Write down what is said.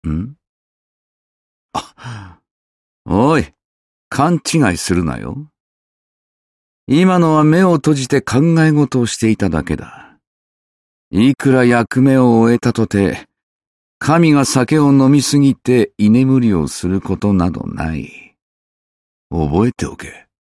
んおい、勘違いするなよ。今のは目を閉じて考え事をしていただけだ。いくら役目を終えたとて、神が酒を飲みすぎて居眠りをすることなどない。覚えておけ。